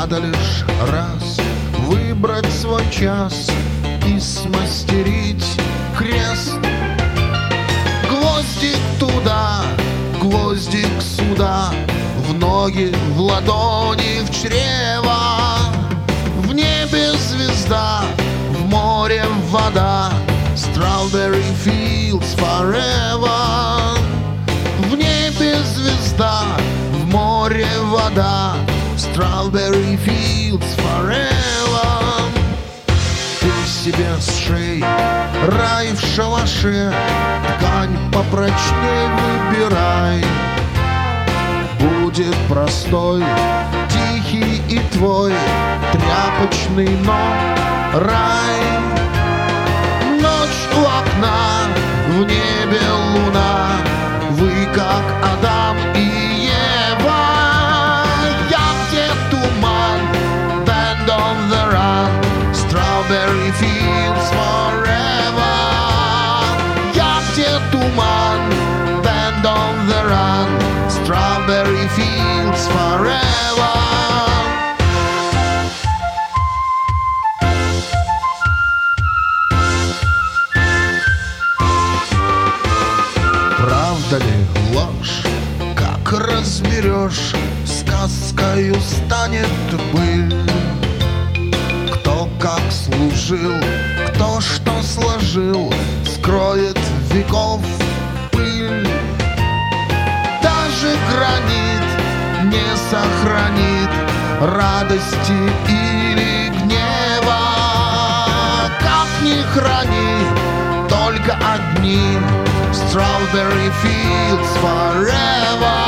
Надо лишь раз выбрать свой час и смастерить крест. Гвоздик туда, гвоздик сюда, в ноги, в ладони, в чрево. В небе звезда, в море вода, Strawberry fields forever. В небе звезда, в море вода, Strawberry fields forever. Ты себе сшей рай в шалаше, ткань попрочней выбирай. Будет простой, тихий и твой тряпочный, но рай. Ночь у окна, в небе луна, вы как Адам и Ева. Я где туман, band on the run, Strawberry fields forever. Я где туман, band on the run, Strawberry fields forever. Правда ли ложь, как разберешь, сказкою станет быль. Кто как служил, кто что сложил, скроет веков пыль. Даже гранит не сохранит радости или гнева. Как ни храни, только одни Strawberry fields forever.